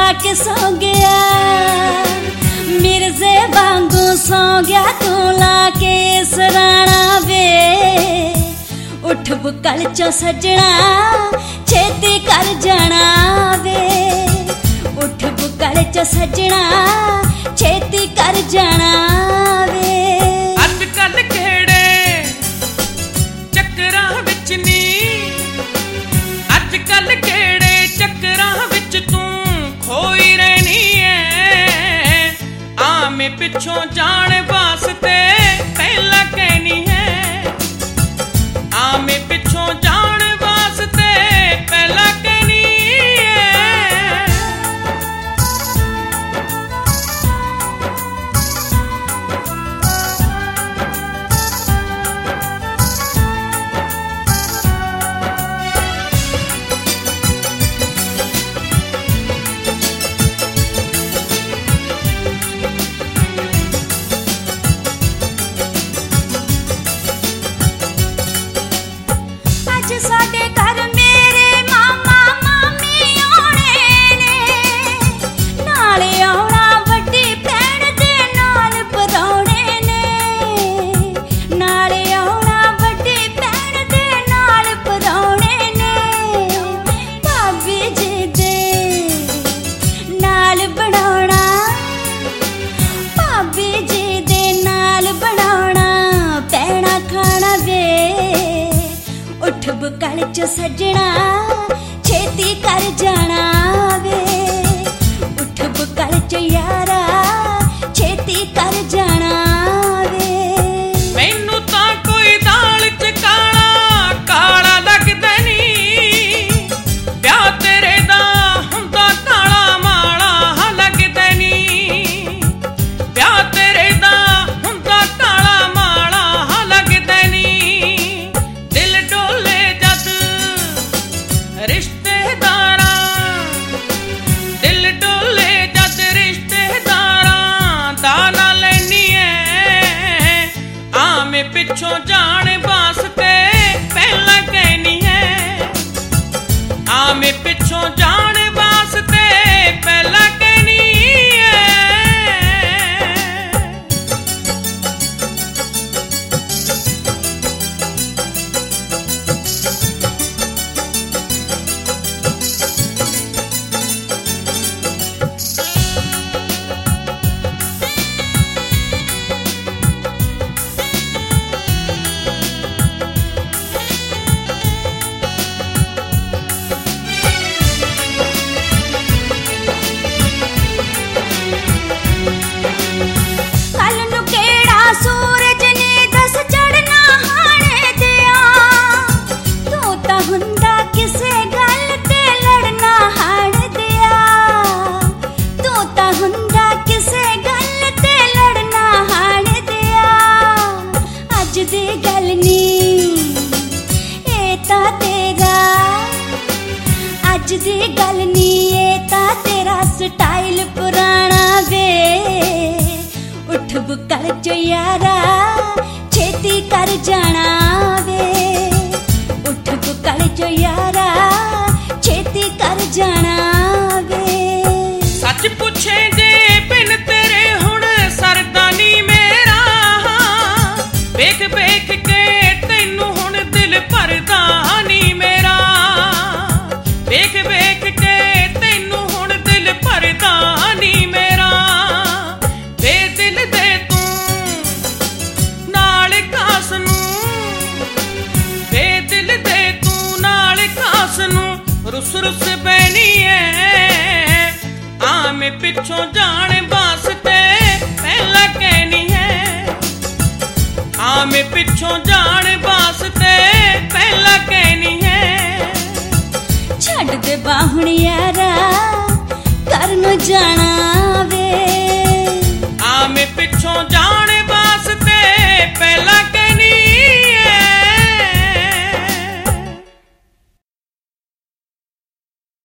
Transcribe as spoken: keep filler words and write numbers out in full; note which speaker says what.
Speaker 1: के सो गया, मिर्जे वांगू सो गया तू लाके सराणा वे। उठ बुकल चो सजना छेती कर जाना वे, उठ बुकल चो सजना छेती कर जाना वे।
Speaker 2: अजकल केड़े चक्करां विच नी, अजकल केड़े चक्करां विच तू खोई रहनी है। आमे पिछों जान वास्ते पहला कहनी है, आमे पिछों जान वास्ते पहला कहनी है।
Speaker 1: साडे घर मेरे मामा मामी आने ने, नाले आउणा वड्डी भैण दे नाल परौणे ने, नाले आउणा वड्डी भैण दे नाल परौणे ने। भाभी जी दे नाल बनाउणा, भाभी जी दे नाल बनाउणा पैणा खाना वे। उठ बुकल चो सजना छेती कर जाना वे, उठ बुकल चो यारा छेती कर जाना वे।
Speaker 2: मैनू तां कोई दाल च काला काला लगदा नी, प्यार तेरे दा हुंदा काला माला लगदा नी, प्यार तेरे दा हुंदा काला माला लगदा नी। दिल डोले जद रिश्तेदारां, दिल डोले जद रिश्तेदारां दा ना लैनी है। आमे पिछों जान वास्ते पहला कहनी है, आमे पिछों जान वास्ते पहला कहनी है।
Speaker 1: कल नू केड़ा सूरज ने दस चढ़ना हाणे दिया, तू तां हुंदा किसे गल ते लड़ना हाण दिया, तू तां हुंदा किसे गल ते लड़ना हाण दिया। अज दी गल नी ए तां तेरा, अज दी गल नी ए तां तेरा स्टाइल पुराना वे। उठ बुकल चो यारा छेती कर जाना वे, उठ बुकल चो यारा छेती कर जाना वे।
Speaker 2: सच पूछे जे बिन तेरे हुण सरदा नी मेरा, वेख वेख के तैनू हुण दिल भरदा नी मेरा, वेख वेख के तैनू हुण दिल भरदा नी मेरा। वे दिल दे तू नाल खास नू, वे दिल दे तू नाल खास नू रुस रुस बैनी है। आमे पिछों जान वास्ते पहला कहनी है, आमे पिछों जान वास्ते पहला कहनी है।
Speaker 1: छड़ दे बाहुण यारा घर नू जाना